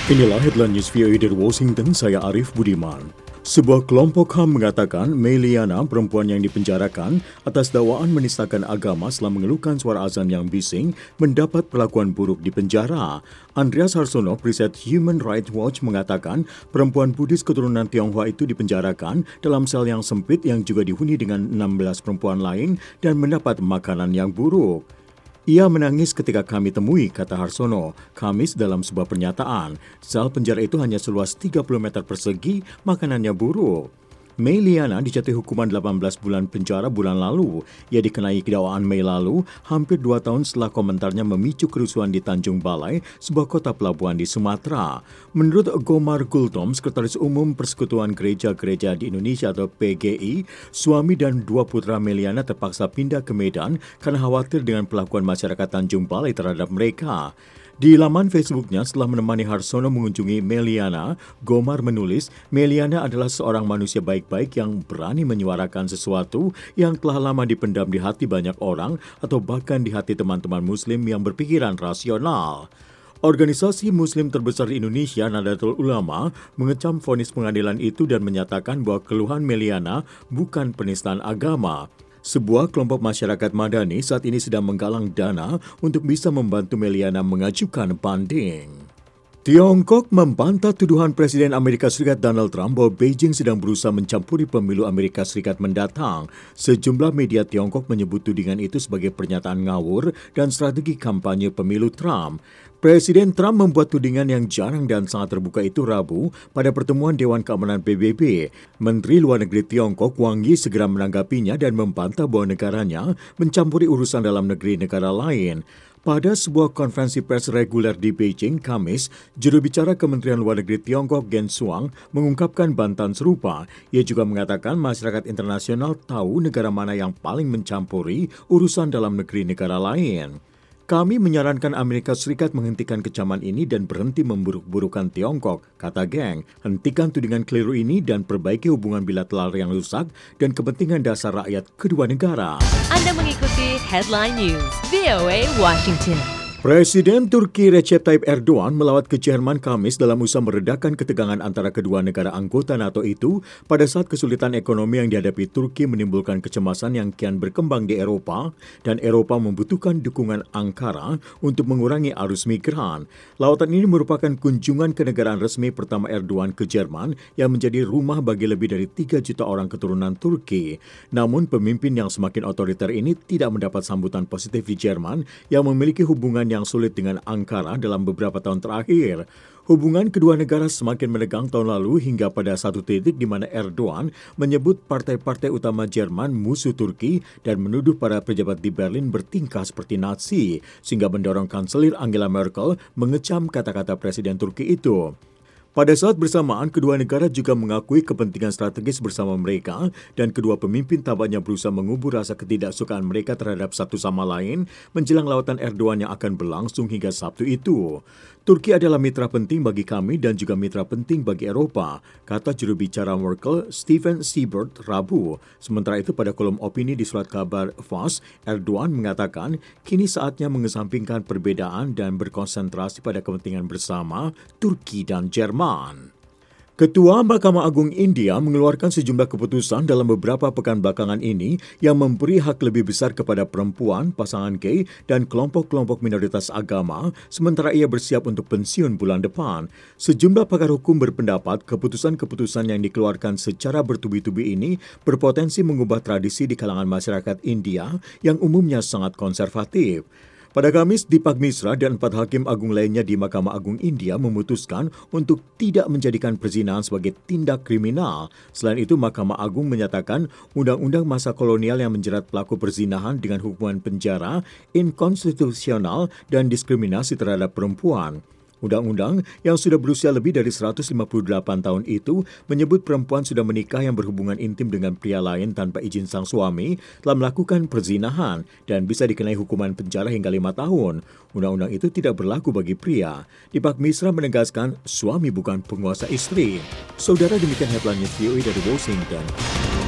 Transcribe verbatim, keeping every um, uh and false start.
Inilah headline news V O A dari Washington, saya Arif Budiman. Sebuah kelompok H A M mengatakan May Liana, perempuan yang dipenjarakan atas dakwaan menistakan agama setelah mengeluhkan suara azan yang bising, mendapat perlakuan buruk di penjara. Andreas Harsono, riset Human Rights Watch, mengatakan perempuan Buddhis keturunan Tionghoa itu dipenjarakan dalam sel yang sempit yang juga dihuni dengan enam belas perempuan lain dan mendapat makanan yang buruk. Ia menangis ketika kami temui, kata Harsono, Kamis dalam sebuah pernyataan. Sel penjara itu hanya seluas tiga puluh meter persegi, makanannya buruk. May Liana dijatuhi hukuman delapan belas bulan penjara bulan lalu. Ia dikenai dakwaan Mei lalu, hampir dua tahun setelah komentarnya memicu kerusuhan di Tanjung Balai, sebuah kota pelabuhan di Sumatera. Menurut Gomar Gultom, Sekretaris Umum Persekutuan Gereja-Gereja di Indonesia atau P G I, suami dan dua putra May Liana terpaksa pindah ke Medan karena khawatir dengan perlakuan masyarakat Tanjung Balai terhadap mereka. Di laman Facebooknya setelah menemani Harsono mengunjungi May Liana, Gomar menulis, May Liana adalah seorang manusia baik-baik yang berani menyuarakan sesuatu yang telah lama dipendam di hati banyak orang atau bahkan di hati teman-teman Muslim yang berpikiran rasional. Organisasi Muslim terbesar di Indonesia, Nahdlatul Ulama, mengecam vonis pengadilan itu dan menyatakan bahwa keluhan May Liana bukan penistaan agama. Sebuah kelompok masyarakat madani saat ini sedang menggalang dana untuk bisa membantu May Liana mengajukan banding. Tiongkok membantah tuduhan Presiden Amerika Serikat Donald Trump bahwa Beijing sedang berusaha mencampuri pemilu Amerika Serikat mendatang. Sejumlah media Tiongkok menyebut tudingan itu sebagai pernyataan ngawur dan strategi kampanye pemilu Trump. Presiden Trump membuat tudingan yang jarang dan sangat terbuka itu Rabu pada pertemuan Dewan Keamanan P B B. Menteri Luar Negeri Tiongkok Wang Yi segera menanggapinya dan membantah bahwa negaranya mencampuri urusan dalam negeri negara lain. Pada sebuah konferensi pers reguler di Beijing, Kamis, juru bicara Kementerian Luar Negeri Tiongkok Geng Shuang mengungkapkan bantahan serupa. Ia juga mengatakan masyarakat internasional tahu negara mana yang paling mencampuri urusan dalam negeri negara lain. Kami menyarankan Amerika Serikat menghentikan kecaman ini dan berhenti memburuk-burukan Tiongkok, kata Geng. Hentikan tudingan keliru ini dan perbaiki hubungan bilateral yang rusak dan kepentingan dasar rakyat kedua negara. Anda mengikuti Headline News, V O A Washington. Presiden Turki Recep Tayyip Erdogan melawat ke Jerman Kamis dalam usaha meredakan ketegangan antara kedua negara anggota NATO itu pada saat kesulitan ekonomi yang dihadapi Turki menimbulkan kecemasan yang kian berkembang di Eropa dan Eropa membutuhkan dukungan Ankara untuk mengurangi arus migran. Lawatan ini merupakan kunjungan kenegaraan resmi pertama Erdogan ke Jerman yang menjadi rumah bagi lebih dari tiga juta orang keturunan Turki. Namun pemimpin yang semakin otoriter ini tidak mendapat sambutan positif di Jerman yang memiliki hubungan yang sulit dengan Ankara dalam beberapa tahun terakhir. Hubungan kedua negara semakin menegang tahun lalu hingga pada satu titik di mana Erdogan menyebut partai-partai utama Jerman musuh Turki dan menuduh para pejabat di Berlin bertingkah seperti Nazi, sehingga mendorong Kanselir Angela Merkel mengecam kata-kata Presiden Turki itu. Pada saat bersamaan, kedua negara juga mengakui kepentingan strategis bersama mereka dan kedua pemimpin tampaknya berusaha mengubur rasa ketidaksukaan mereka terhadap satu sama lain menjelang lawatan Erdogan yang akan berlangsung hingga Sabtu itu. Turki adalah mitra penting bagi kami dan juga mitra penting bagi Eropa, kata juru bicara Merkel, Steven Seibert, Rabu. Sementara itu pada kolom opini di surat kabar Fars, Erdogan mengatakan kini saatnya mengesampingkan perbedaan dan berkonsentrasi pada kepentingan bersama Turki dan Jerman. Ketua Mahkamah Agung India mengeluarkan sejumlah keputusan dalam beberapa pekan belakangan ini yang memberi hak lebih besar kepada perempuan, pasangan gay, dan kelompok-kelompok minoritas agama, sementara ia bersiap untuk pensiun bulan depan. Sejumlah pakar hukum berpendapat keputusan-keputusan yang dikeluarkan secara bertubi-tubi ini berpotensi mengubah tradisi di kalangan masyarakat India yang umumnya sangat konservatif. Pada Kamis, Deepak Misra dan empat hakim agung lainnya di Mahkamah Agung India memutuskan untuk tidak menjadikan perzinahan sebagai tindak kriminal. Selain itu, Mahkamah Agung menyatakan undang-undang masa kolonial yang menjerat pelaku perzinahan dengan hukuman penjara inkonstitusional dan diskriminasi terhadap perempuan. Undang-undang yang sudah berusia lebih dari seratus lima puluh delapan tahun itu menyebut perempuan sudah menikah yang berhubungan intim dengan pria lain tanpa izin sang suami telah melakukan perzinahan dan bisa dikenai hukuman penjara hingga lima tahun. Undang-undang itu tidak berlaku bagi pria. Deepak Misra menegaskan suami bukan penguasa istri. Saudara, demikian headline news V O A dari Washington.